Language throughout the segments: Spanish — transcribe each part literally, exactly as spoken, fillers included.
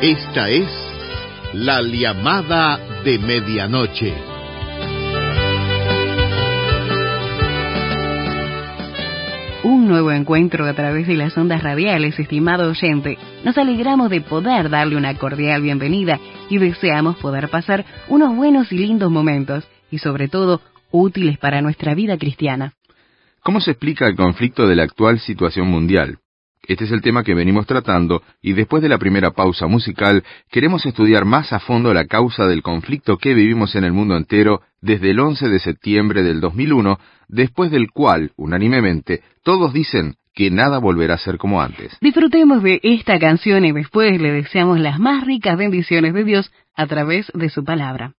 Esta es la llamada de medianoche. Un nuevo encuentro a través de las ondas radiales, estimado oyente. Nos alegramos de poder darle una cordial bienvenida y deseamos poder pasar unos buenos y lindos momentos y sobre todo útiles para nuestra vida cristiana. ¿Cómo se explica el conflicto de la actual situación mundial? Este es el tema que venimos tratando y después de la primera pausa musical queremos estudiar más a fondo la causa del conflicto que vivimos en el mundo entero desde el once de septiembre del dos mil uno, después del cual, unánimemente, todos dicen que nada volverá a ser como antes. Disfrutemos de esta canción y después le deseamos las más ricas bendiciones de Dios a través de su palabra.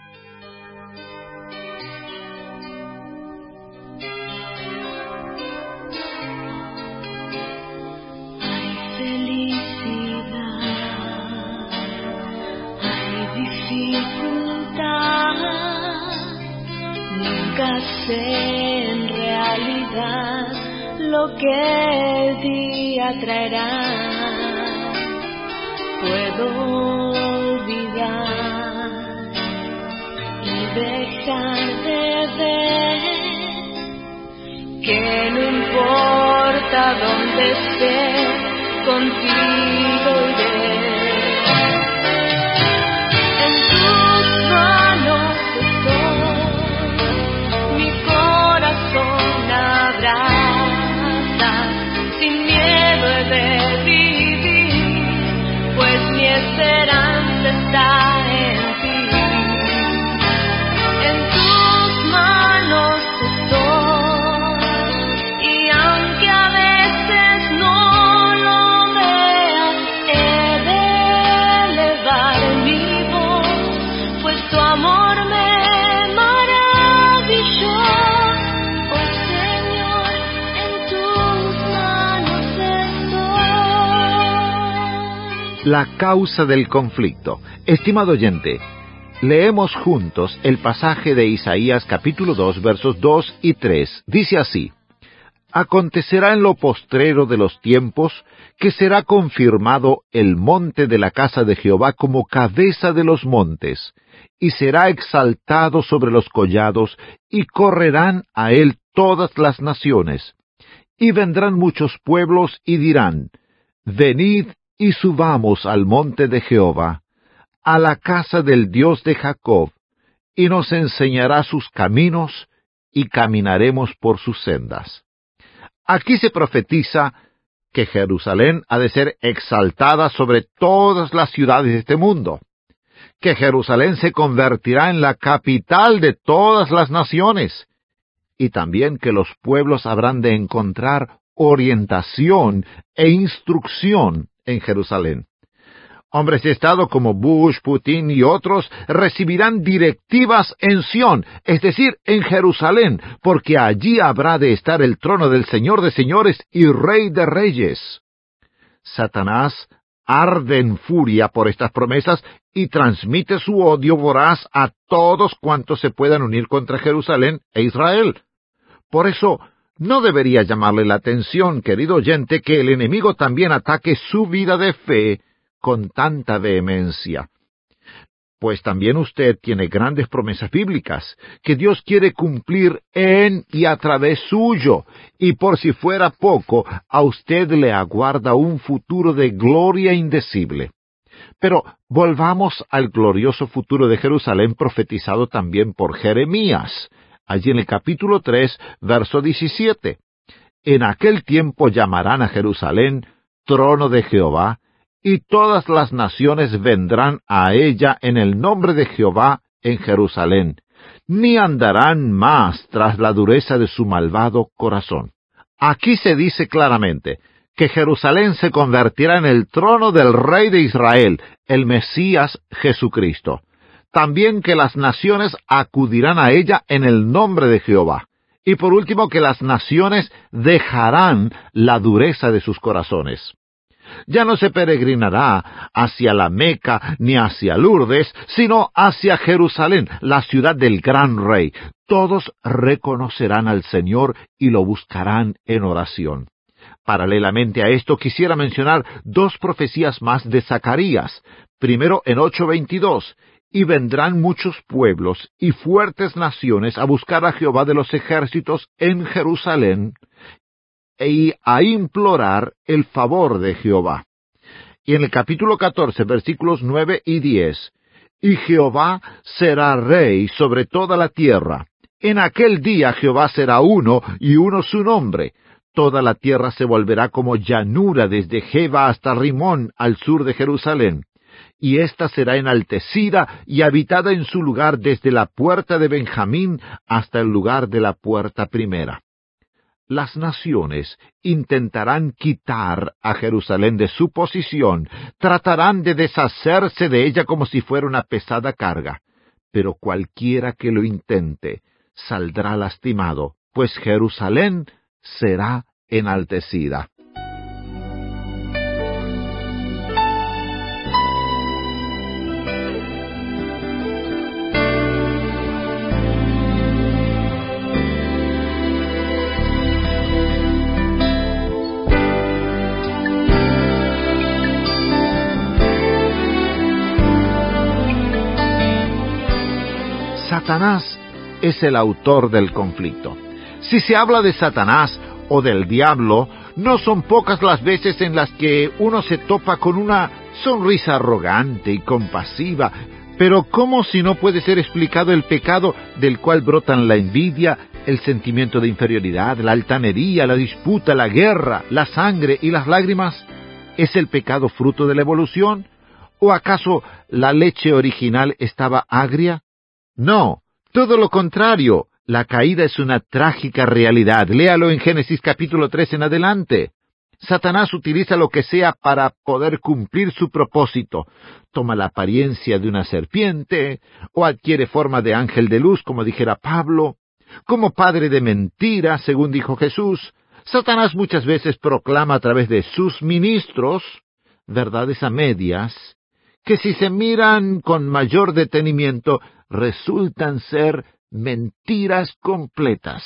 Sé en realidad lo que el día traerá. Puedo olvidar y dejar de ver que no importa dónde esté, contigo iré. Sin miedo he de vivir, pues mi esperanza está en ti. En tus manos estoy, y aunque a veces no lo vea, he de elevar mi voz, pues tu amor me maravilló. La causa del conflicto. Estimado oyente, leemos juntos el pasaje de Isaías capítulo dos, versos dos y tres. Dice así: Acontecerá en lo postrero de los tiempos que será confirmado el monte de la casa de Jehová como cabeza de los montes, y será exaltado sobre los collados, y correrán a él todas las naciones. Y vendrán muchos pueblos y dirán: Venid y subamos al monte de Jehová, a la casa del Dios de Jacob, y nos enseñará sus caminos, y caminaremos por sus sendas. Aquí se profetiza que Jerusalén ha de ser exaltada sobre todas las ciudades de este mundo, que Jerusalén se convertirá en la capital de todas las naciones, y también que los pueblos habrán de encontrar orientación e instrucción en Jerusalén. Hombres de Estado como Bush, Putin y otros recibirán directivas en Sión, es decir, en Jerusalén, porque allí habrá de estar el trono del Señor de señores y Rey de reyes. Satanás arde en furia por estas promesas y transmite su odio voraz a todos cuantos se puedan unir contra Jerusalén e Israel. Por eso, no debería llamarle la atención, querido oyente, que el enemigo también ataque su vida de fe con tanta vehemencia. Pues también usted tiene grandes promesas bíblicas, que Dios quiere cumplir en y a través suyo, y por si fuera poco, a usted le aguarda un futuro de gloria indecible. Pero volvamos al glorioso futuro de Jerusalén profetizado también por Jeremías. Allí en el capítulo tres, verso diecisiete. En aquel tiempo llamarán a Jerusalén trono de Jehová, y todas las naciones vendrán a ella en el nombre de Jehová en Jerusalén, ni andarán más tras la dureza de su malvado corazón. Aquí se dice claramente que Jerusalén se convertirá en el trono del Rey de Israel, el Mesías Jesucristo. También que las naciones acudirán a ella en el nombre de Jehová. Y por último, que las naciones dejarán la dureza de sus corazones. Ya no se peregrinará hacia la Meca ni hacia Lourdes, sino hacia Jerusalén, la ciudad del gran Rey. Todos reconocerán al Señor y lo buscarán en oración. Paralelamente a esto, quisiera mencionar dos profecías más de Zacarías. Primero, en ocho veintidós, y vendrán muchos pueblos y fuertes naciones a buscar a Jehová de los ejércitos en Jerusalén, y a implorar el favor de Jehová. Y en el capítulo catorce, versículos nueve y diez, y Jehová será rey sobre toda la tierra. En aquel día Jehová será uno, y uno su nombre. Toda la tierra se volverá como llanura desde Jeba hasta Rimón, al sur de Jerusalén. Y ésta será enaltecida y habitada en su lugar desde la puerta de Benjamín hasta el lugar de la puerta primera. Las naciones intentarán quitar a Jerusalén de su posición, tratarán de deshacerse de ella como si fuera una pesada carga. Pero cualquiera que lo intente saldrá lastimado, pues Jerusalén será enaltecida. Satanás es el autor del conflicto. Si se habla de Satanás o del diablo, no son pocas las veces en las que uno se topa con una sonrisa arrogante y compasiva, pero ¿cómo si no puede ser explicado el pecado del cual brotan la envidia, el sentimiento de inferioridad, la altanería, la disputa, la guerra, la sangre y las lágrimas? ¿Es el pecado fruto de la evolución? ¿O acaso la leche original estaba agria? No, todo lo contrario. La caída es una trágica realidad. Léalo en Génesis capítulo tres en adelante. Satanás utiliza lo que sea para poder cumplir su propósito. Toma la apariencia de una serpiente, o adquiere forma de ángel de luz, como dijera Pablo. Como padre de mentira, según dijo Jesús, Satanás muchas veces proclama a través de sus ministros verdades a medias, que si se miran con mayor detenimiento, resultan ser mentiras completas.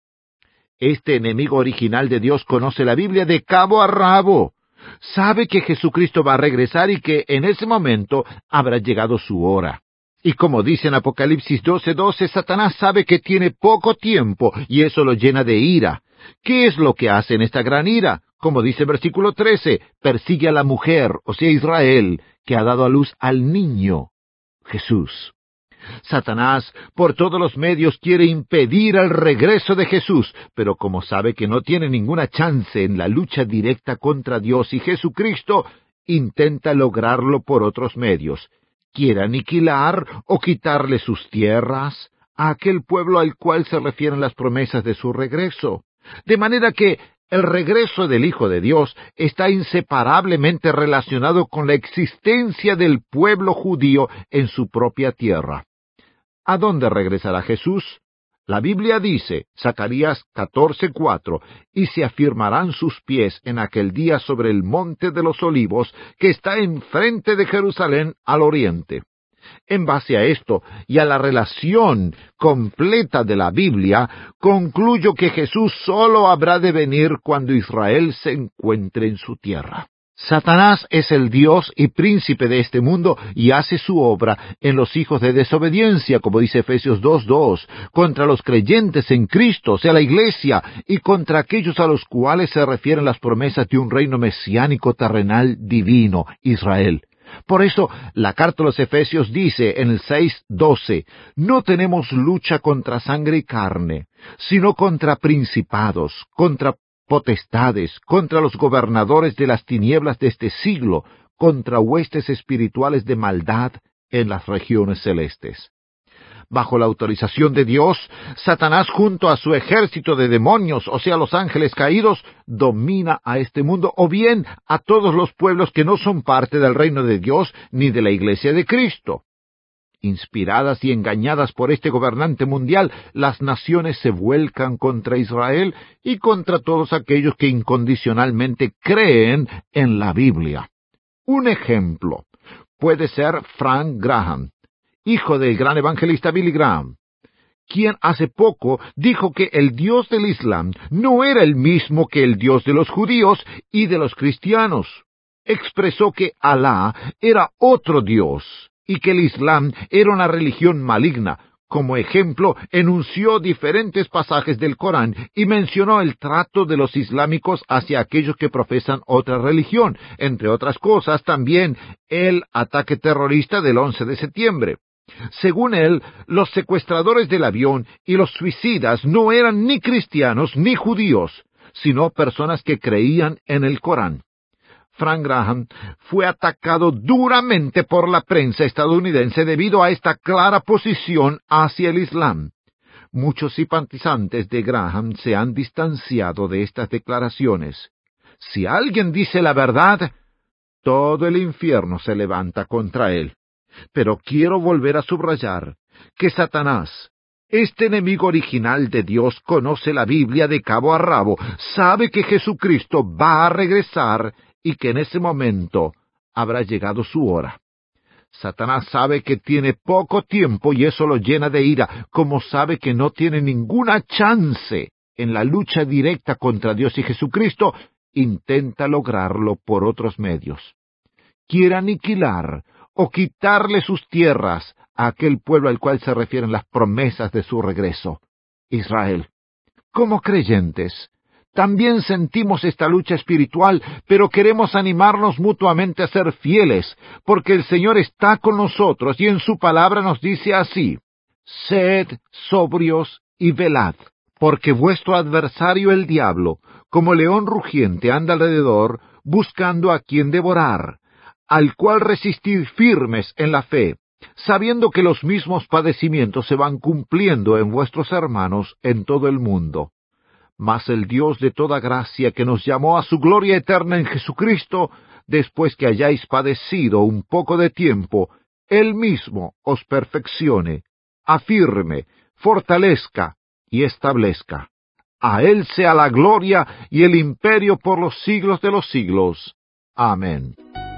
Este enemigo original de Dios conoce la Biblia de cabo a rabo. Sabe que Jesucristo va a regresar y que en ese momento habrá llegado su hora. Y como dice en Apocalipsis doce doce, Satanás sabe que tiene poco tiempo y eso lo llena de ira. ¿Qué es lo que hace en esta gran ira? Como dice el versículo trece, persigue a la mujer, o sea Israel, que ha dado a luz al niño, Jesús. Satanás, por todos los medios, quiere impedir el regreso de Jesús, pero como sabe que no tiene ninguna chance en la lucha directa contra Dios y Jesucristo, intenta lograrlo por otros medios. Quiere aniquilar o quitarle sus tierras a aquel pueblo al cual se refieren las promesas de su regreso. De manera que el regreso del Hijo de Dios está inseparablemente relacionado con la existencia del pueblo judío en su propia tierra. ¿A dónde regresará Jesús? La Biblia dice, Zacarías catorce cuatro, y se afirmarán sus pies en aquel día sobre el monte de los olivos, que está enfrente de Jerusalén al oriente. En base a esto y a la relación completa de la Biblia, concluyo que Jesús solo habrá de venir cuando Israel se encuentre en su tierra. Satanás es el Dios y príncipe de este mundo y hace su obra en los hijos de desobediencia, como dice Efesios dos dos, contra los creyentes en Cristo, o sea, la Iglesia, y contra aquellos a los cuales se refieren las promesas de un reino mesiánico terrenal divino, Israel. Por eso, la carta a los Efesios dice en el seis doce, no tenemos lucha contra sangre y carne, sino contra principados, contra potestades, contra los gobernadores de las tinieblas de este siglo, contra huestes espirituales de maldad en las regiones celestes. Bajo la autorización de Dios, Satanás junto a su ejército de demonios, o sea, los ángeles caídos, domina a este mundo, o bien a todos los pueblos que no son parte del reino de Dios ni de la Iglesia de Cristo. Inspiradas y engañadas por este gobernante mundial, las naciones se vuelcan contra Israel y contra todos aquellos que incondicionalmente creen en la Biblia. Un ejemplo puede ser Frank Graham, hijo del gran evangelista Billy Graham, quien hace poco dijo que el Dios del Islam no era el mismo que el Dios de los judíos y de los cristianos. Expresó que Alá era otro Dios y que el Islam era una religión maligna. Como ejemplo, enunció diferentes pasajes del Corán y mencionó el trato de los islámicos hacia aquellos que profesan otra religión, entre otras cosas también el ataque terrorista del once de septiembre. Según él, los secuestradores del avión y los suicidas no eran ni cristianos ni judíos, sino personas que creían en el Corán. Frank Graham fue atacado duramente por la prensa estadounidense debido a esta clara posición hacia el Islam. Muchos simpatizantes de Graham se han distanciado de estas declaraciones. Si alguien dice la verdad, todo el infierno se levanta contra él. Pero quiero volver a subrayar que Satanás, este enemigo original de Dios, conoce la Biblia de cabo a rabo, sabe que Jesucristo va a regresar y que en ese momento habrá llegado su hora. Satanás sabe que tiene poco tiempo y eso lo llena de ira, como sabe que no tiene ninguna chance en la lucha directa contra Dios y Jesucristo, intenta lograrlo por otros medios. Quiere aniquilar o quitarle sus tierras a aquel pueblo al cual se refieren las promesas de su regreso, Israel. Como creyentes, también sentimos esta lucha espiritual, pero queremos animarnos mutuamente a ser fieles, porque el Señor está con nosotros y en su palabra nos dice así: sed sobrios y velad, porque vuestro adversario el diablo, como león rugiente, anda alrededor, buscando a quien devorar, al cual resistid firmes en la fe, sabiendo que los mismos padecimientos se van cumpliendo en vuestros hermanos en todo el mundo. Mas el Dios de toda gracia, que nos llamó a su gloria eterna en Jesucristo, después que hayáis padecido un poco de tiempo, Él mismo os perfeccione, afirme, fortalezca y establezca. A Él sea la gloria y el imperio por los siglos de los siglos. Amén.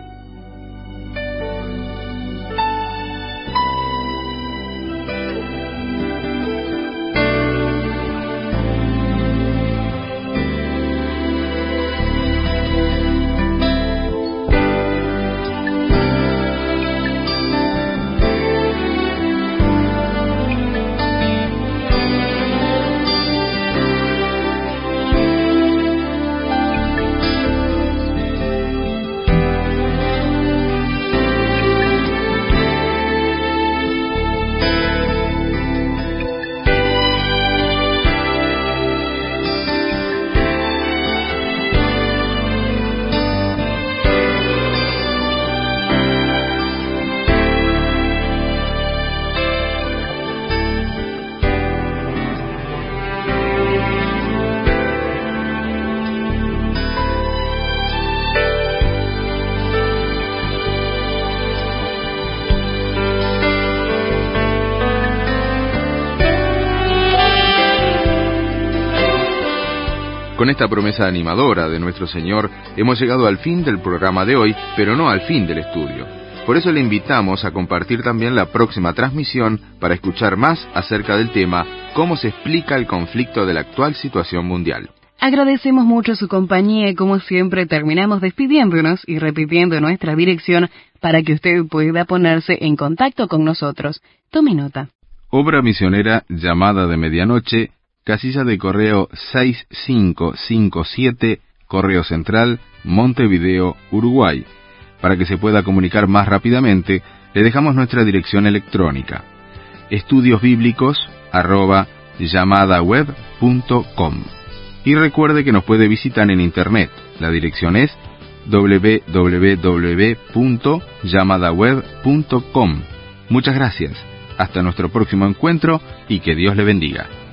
Con esta promesa animadora de nuestro Señor, hemos llegado al fin del programa de hoy, pero no al fin del estudio. Por eso le invitamos a compartir también la próxima transmisión para escuchar más acerca del tema ¿Cómo se explica el conflicto de la actual situación mundial? Agradecemos mucho su compañía y como siempre terminamos despidiéndonos y repitiendo nuestra dirección para que usted pueda ponerse en contacto con nosotros. Tome nota. Obra Misionera Llamada de Medianoche, casilla de correo seis cinco cinco siete, Correo Central, Montevideo, Uruguay. Para que se pueda comunicar más rápidamente, le dejamos nuestra dirección electrónica: estudiosbíblicos arroba llamadaweb punto com. Y recuerde que nos puede visitar en internet. La dirección es doble u doble u doble u punto llamadaweb punto com. Muchas gracias. Hasta nuestro próximo encuentro y que Dios le bendiga.